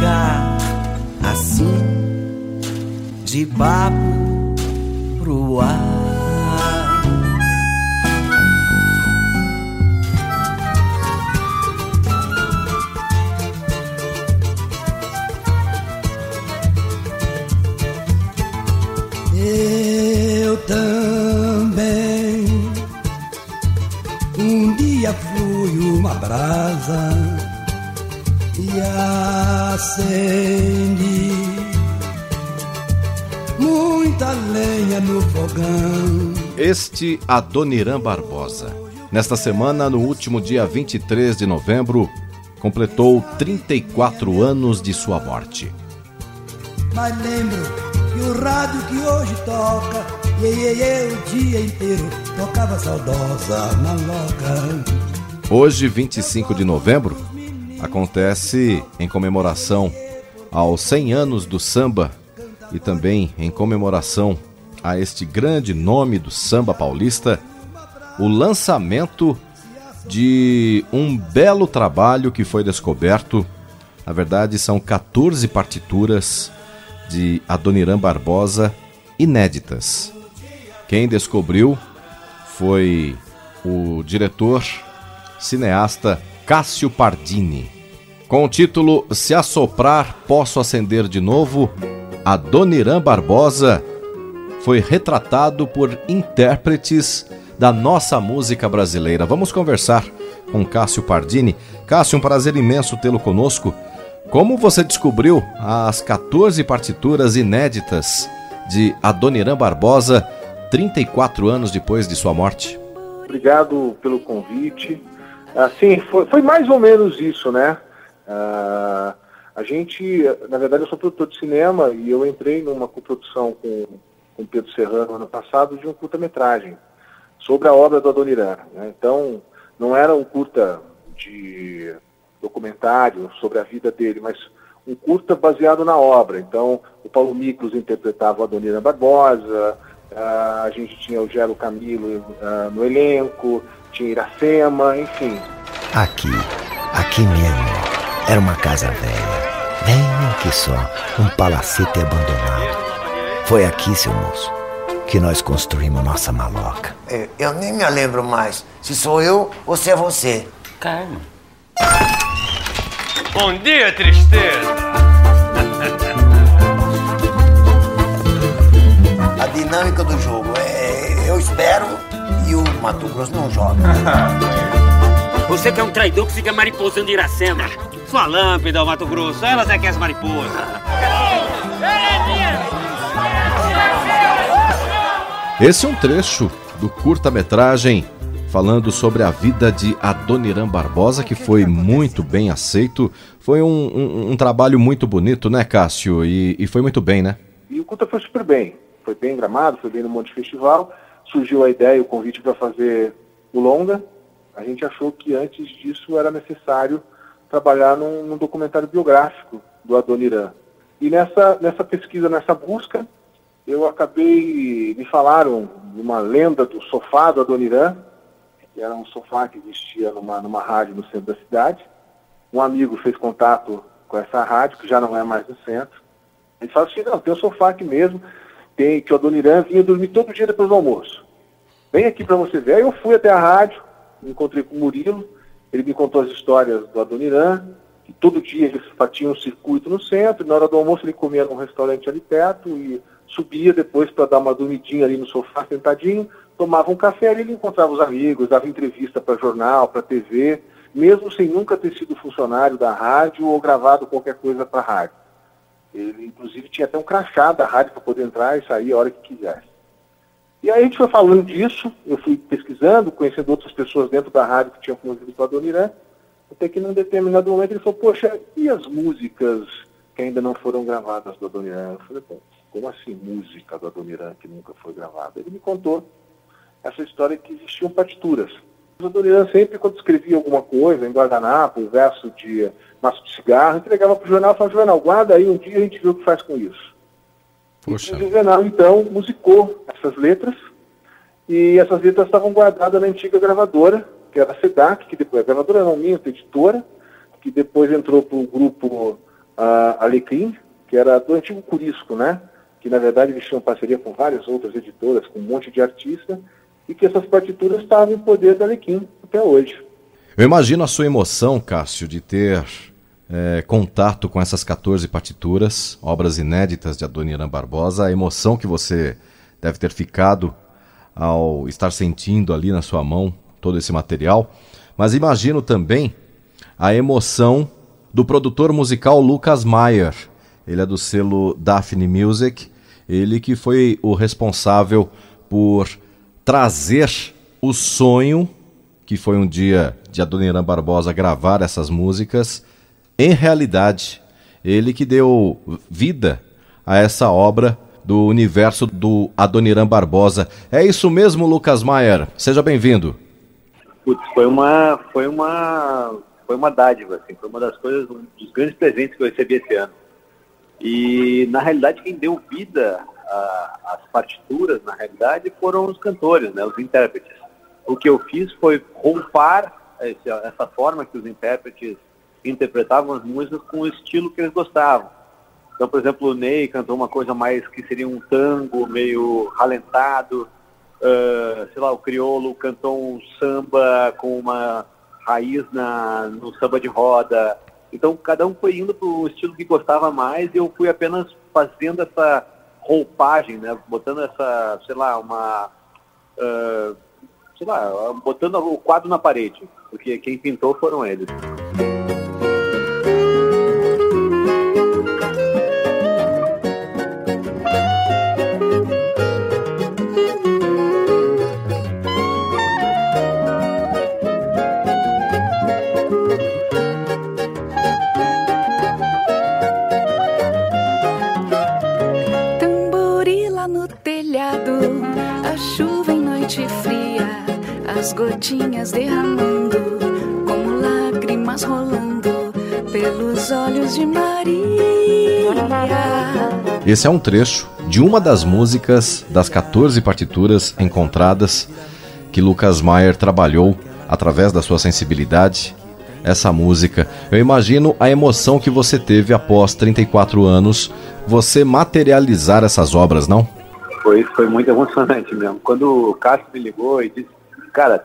ficar assim, de papo pro ar. Eu também um dia fui uma brasa e acendi muita lenha no fogão. Este Adoniran Barbosa, nesta semana, no último dia 23 de novembro, completou 34 anos de sua morte. Mas lembro que o rádio que hoje toca, o dia inteiro tocava saudosa maloca. Hoje, 25 de novembro, acontece em comemoração aos 100 anos do samba e também em comemoração a este grande nome do samba paulista, o lançamento de um belo trabalho que foi descoberto. Na verdade, são 14 partituras de Adoniran Barbosa inéditas. Quem descobriu foi o diretor cineasta Cássio Pardini. Com o título Se Assoprar Posso Acender de Novo, Adoniran Barbosa foi retratado por intérpretes da nossa música brasileira. Vamos conversar com Cássio Pardini. Cássio, um prazer imenso tê-lo conosco. Como você descobriu as 14 partituras inéditas de Adoniran Barbosa, 34 anos depois de sua morte? Obrigado pelo convite. Assim, foi mais ou menos isso, né? A gente, na verdade, eu sou produtor de cinema e eu entrei numa coprodução com Pedro Serrano ano passado de um curta-metragem sobre a obra do Adoniran, né? Então, não era um curta de documentário sobre a vida dele, mas um curta baseado na obra. Então, o Paulo Miklos interpretava o Adoniran Barbosa, a gente tinha o Gero Camilo no elenco, tinha Iracema, enfim. Aqui mesmo, era uma casa velha, bem aqui só, um palacete abandonado. Foi aqui, seu moço, que nós construímos nossa maloca. Eu nem me lembro mais se sou eu ou se é você. Calma. Bom dia, tristeza! A dinâmica do jogo é eu espero e o Mato Grosso não joga. Você que é um traidor que fica mariposando Iracema. Sua lâmpada, o Mato Grosso, elas é que é as mariposas. Esse é um trecho do curta-metragem falando sobre a vida de Adoniran Barbosa, que foi muito bem aceito. Foi um trabalho muito bonito, né, Cássio? E foi muito bem, né? E o curta foi super bem. Foi bem gramado, foi bem no Monte Festival. Surgiu a ideia, o convite para fazer o longa. A gente achou que antes disso era necessário trabalhar num documentário biográfico do Adoniran. E nessa pesquisa, nessa busca, eu acabei... Me falaram de uma lenda do sofá do Adoniran, que era um sofá que existia numa rádio no centro da cidade. Um amigo fez contato com essa rádio, que já não é mais no centro. Ele falou assim, não, tem um sofá aqui mesmo, que o Adoniran vinha dormir todo dia depois do almoço. Vem aqui para você ver. Aí eu fui até a rádio, me encontrei com o Murilo, ele me contou as histórias do Adoniran, que todo dia eles tinham um circuito no centro, e na hora do almoço ele comia num restaurante ali perto, e subia depois para dar uma dormidinha ali no sofá, sentadinho, tomava um café ali, ele encontrava os amigos, dava entrevista para jornal, para TV, mesmo sem nunca ter sido funcionário da rádio ou gravado qualquer coisa para a rádio. Ele, inclusive, tinha até um crachá da rádio para poder entrar e sair a hora que quisesse. E aí a gente foi falando disso, eu fui pesquisando, conhecendo outras pessoas dentro da rádio que tinham convivido com o Adoniran, até que num determinado momento ele falou, poxa, e as músicas que ainda não foram gravadas do Adoniran? Eu falei, pô, como assim música do Adoniran que nunca foi gravada? Ele me contou essa história que existiam partituras. O Adoniran sempre, quando escrevia alguma coisa, em guardanapo, um verso de maço de cigarro, entregava para o jornal e falava, jornal, guarda aí, um dia a gente vê o que faz com isso. Poxa. E o jornal, então, musicou essas letras, e essas letras estavam guardadas na antiga gravadora, que era a SEDAC, que depois, a gravadora não minha, a editora, que depois entrou para o grupo a Alecrim, que era do antigo Curisco, né? Que na verdade eles tinham parceria com várias outras editoras, com um monte de artistas, e que essas partituras estavam em poder da Alecrim até hoje. Eu imagino a sua emoção, Cássio, de ter contato com essas 14 partituras, obras inéditas de Adoniran Barbosa, a emoção que você deve ter ficado ao estar sentindo ali na sua mão todo esse material, mas imagino também a emoção do produtor musical Lucas Maier. Ele é do selo Daphne Music, ele que foi o responsável por trazer o sonho, que foi um dia de Adoniran Barbosa gravar essas músicas, em realidade. Ele que deu vida a essa obra do universo do Adoniran Barbosa. É isso mesmo, Lucas Maier? Seja bem-vindo. Putz, foi uma dádiva, assim, foi uma das coisas, um dos grandes presentes que eu recebi esse ano. E, na realidade, quem deu vida às partituras, na realidade, foram os cantores, né, os intérpretes. O que eu fiz foi roupar essa forma que os intérpretes interpretavam as músicas com o estilo que eles gostavam. Então, por exemplo, o Ney cantou uma coisa mais que seria um tango meio ralentado, sei lá, o Criolo cantou um samba com uma raiz no samba de roda. Então, cada um foi indo para o estilo que gostava mais e eu fui apenas fazendo essa roupagem, né? Botando essa, botando o quadro na parede, porque quem pintou foram eles. A chuva em noite fria, as gotinhas derramando, como lágrimas rolando pelos olhos de Maria. Esse é um trecho de uma das músicas das 14 partituras encontradas que Lucas Maier trabalhou através da sua sensibilidade. Essa música, eu imagino a emoção que você teve após 34 anos, você materializar essas obras, não? Foi muito emocionante mesmo. Quando o Cássio me ligou e disse, cara,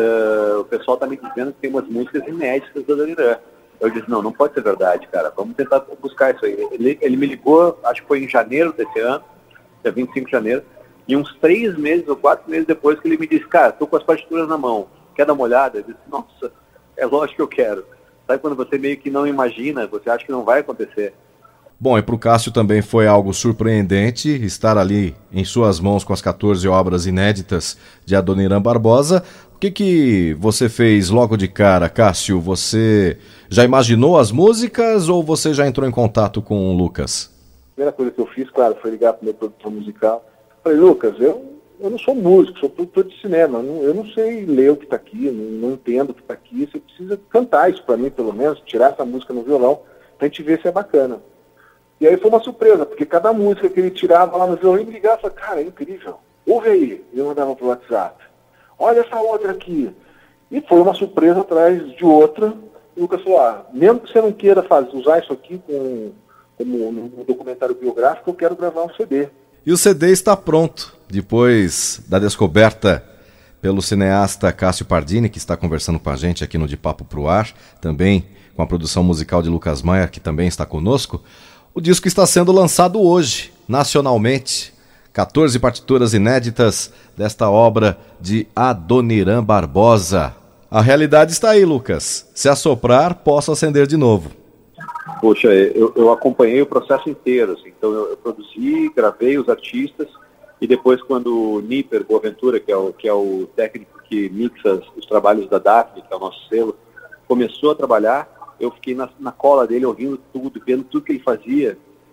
o pessoal tá me dizendo que tem umas músicas inéditas do Adoniran. Eu disse, não pode ser verdade, cara, vamos tentar buscar isso aí. Ele me ligou, acho que foi em janeiro desse ano, dia 25 de janeiro, e uns 3 meses ou 4 meses depois que ele me disse, cara, tô com as partituras na mão, quer dar uma olhada? Eu disse, nossa, é lógico que eu quero. Sabe quando você meio que não imagina, você acha que não vai acontecer? Bom, e para o Cássio também foi algo surpreendente estar ali em suas mãos com as 14 obras inéditas de Adoniran Barbosa. O que você fez logo de cara, Cássio? Você já imaginou as músicas ou você já entrou em contato com o Lucas? A primeira coisa que eu fiz, claro, foi ligar para o meu produtor musical. Falei, Lucas, eu não sou músico, sou produtor de cinema, eu não sei ler o que está aqui, não entendo o que está aqui, você precisa cantar isso para mim, pelo menos, tirar essa música no violão, para a gente ver se é bacana. E aí foi uma surpresa, porque cada música que ele tirava lá no violão, ele me ligava e falava, cara, é incrível, ouve aí. E eu mandava pro WhatsApp, olha essa outra aqui. E foi uma surpresa atrás de outra. E o Lucas falou, mesmo que você não queira usar isso aqui como um documentário biográfico, eu quero gravar um CD. E o CD está pronto, depois da descoberta pelo cineasta Cássio Pardini, que está conversando com a gente aqui no De Papo Pro Ar, também com a produção musical de Lucas Maier, que também está conosco. O disco está sendo lançado hoje, nacionalmente. 14 partituras inéditas desta obra de Adoniran Barbosa. A realidade está aí, Lucas. Se assoprar, posso acender de novo. Poxa, eu acompanhei o processo inteiro. Assim. Então eu produzi, gravei os artistas e depois quando o Níper Boaventura, que é o técnico que mixa os trabalhos da Daphne, que é o nosso selo, começou a trabalhar, eu fiquei na cola dele, ouvindo tudo, vendo tudo que ele fazia.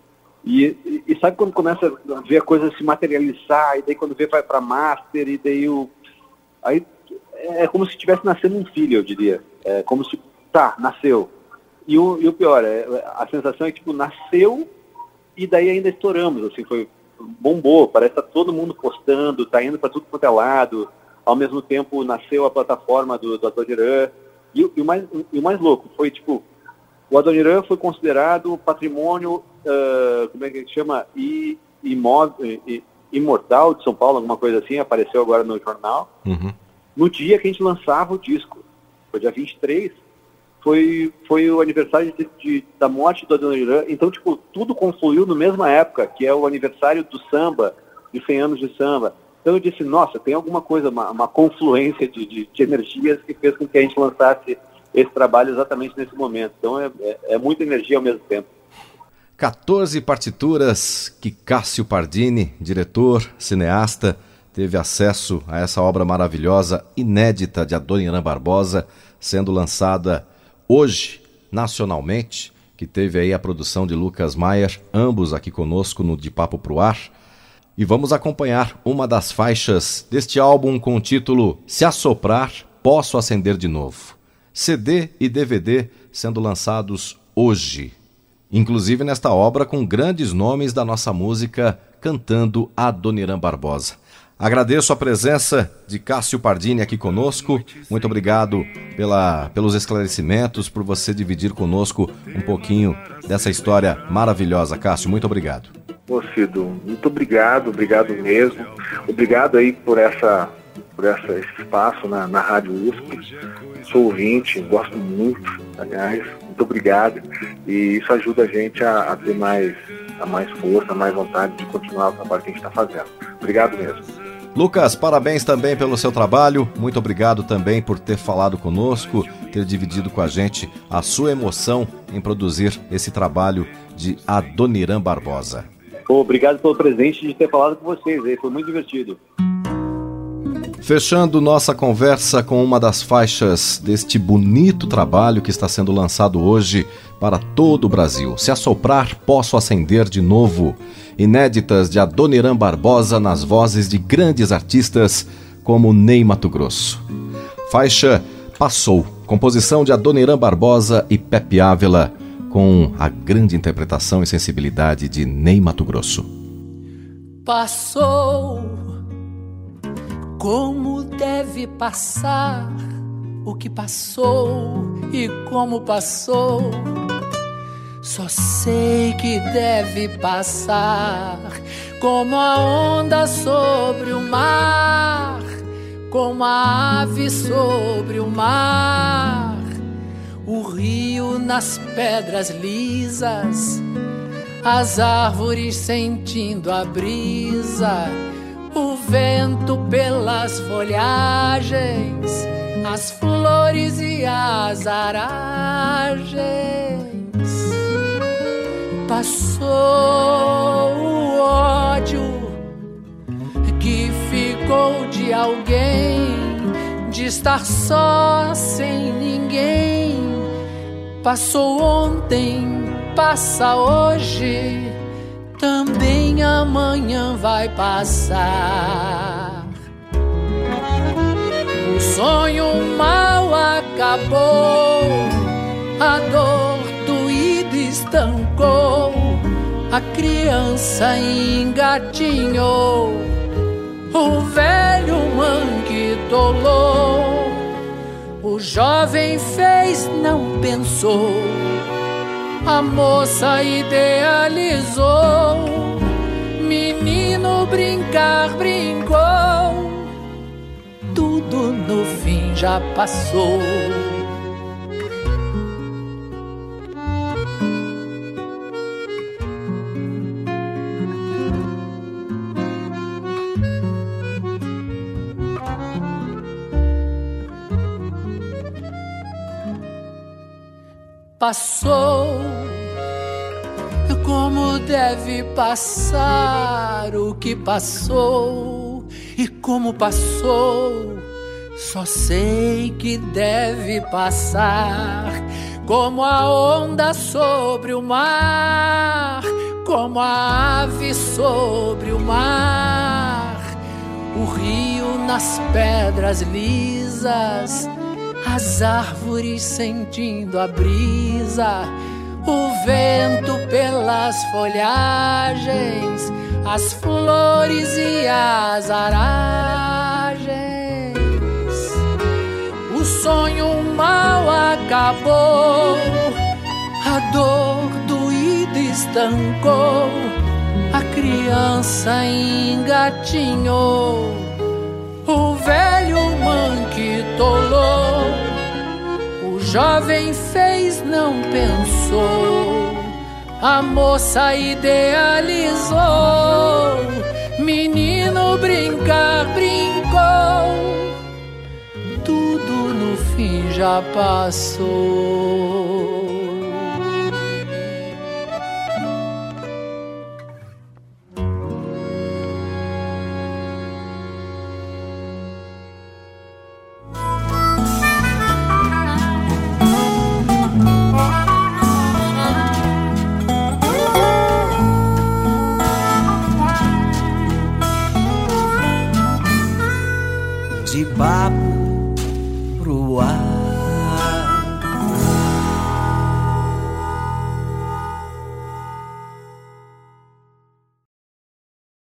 E sabe quando começa a ver a coisa se materializar, e daí quando vê vai para master, e daí aí é como se estivesse nascendo um filho, eu diria. É como se, nasceu. E o pior, a sensação é que, tipo, nasceu e daí ainda estouramos, assim, bombou, parece que tá todo mundo postando, tá indo para tudo quanto é lado, ao mesmo tempo nasceu a plataforma do Adoniran. E o mais louco foi, tipo, O Adoniran foi considerado patrimônio, como é que chama? Imortal de São Paulo, alguma coisa assim, apareceu agora no jornal. No dia que a gente lançava o disco, foi dia 23, foi o aniversário da morte do Adoniran. Então, tipo, tudo confluiu na mesma época, que é o aniversário do samba, de 100 anos de samba. Então eu disse, nossa, tem alguma coisa, uma confluência de energias que fez com que a gente lançasse esse trabalho exatamente nesse momento. Então é muita energia ao mesmo tempo. 14 partituras que Cássio Pardini, diretor, cineasta, teve acesso a essa obra maravilhosa, inédita de Adoniran Barbosa, sendo lançada hoje, nacionalmente, que teve aí a produção de Lucas Maier, ambos aqui conosco no De Papo Pro Ar. E vamos acompanhar uma das faixas deste álbum com o título Se Assoprar, Posso Acender de Novo. CD e DVD sendo lançados hoje. Inclusive nesta obra com grandes nomes da nossa música cantando Adoniran Barbosa. Agradeço a presença de Cássio Pardini aqui conosco. Muito obrigado pelos esclarecimentos, por você dividir conosco um pouquinho dessa história maravilhosa. Cássio, muito obrigado. Ô Cido, muito obrigado mesmo. Obrigado aí por esse espaço na Rádio USP. Sou ouvinte, gosto muito, aliás, muito obrigado. E isso ajuda a gente a ter mais força, mais vontade de continuar o trabalho que a gente está fazendo. Obrigado mesmo. Lucas, parabéns também pelo seu trabalho. Muito obrigado também por ter falado conosco, ter dividido com a gente a sua emoção em produzir esse trabalho de Adoniran Barbosa. Obrigado pelo presente de ter falado com vocês aí, foi muito divertido. Fechando nossa conversa com uma das faixas deste bonito trabalho que está sendo lançado hoje para todo o Brasil. Se Assoprar, Posso Acender de Novo. Inéditas de Adoniran Barbosa nas vozes de grandes artistas como Ney Matogrosso. Faixa Passou, composição de Adoniran Barbosa e Pepe Ávila, com a grande interpretação e sensibilidade de Ney Matogrosso. Passou, como deve passar o que passou e como passou. Só sei que deve passar, como a onda sobre o mar, como a ave sobre o mar. O rio nas pedras lisas, as árvores sentindo a brisa, o vento pelas folhagens, as flores e as aragens. Passou o ódio que ficou de alguém, de estar só sem ninguém. Passou ontem, passa hoje, também amanhã vai passar. O sonho mal acabou, a dor doída estancou, a criança engatinhou, o velho manquitolou, o jovem fez, não pensou, a moça idealizou, menino brincar brincou, tudo no fim já passou. Passou, como deve passar o que passou e como passou. Só sei que deve passar, como a onda sobre o mar, como a ave sobre o mar. O rio nas pedras lisas, as árvores sentindo a brisa, o vento pelas folhagens, as flores e as aragens. O sonho mal acabou, dor doída estancou, a criança engatinhou, o velho manquitolou, o jovem fez, não pensou, a moça idealizou, menino brincar brincou, tudo no fim já passou. De papo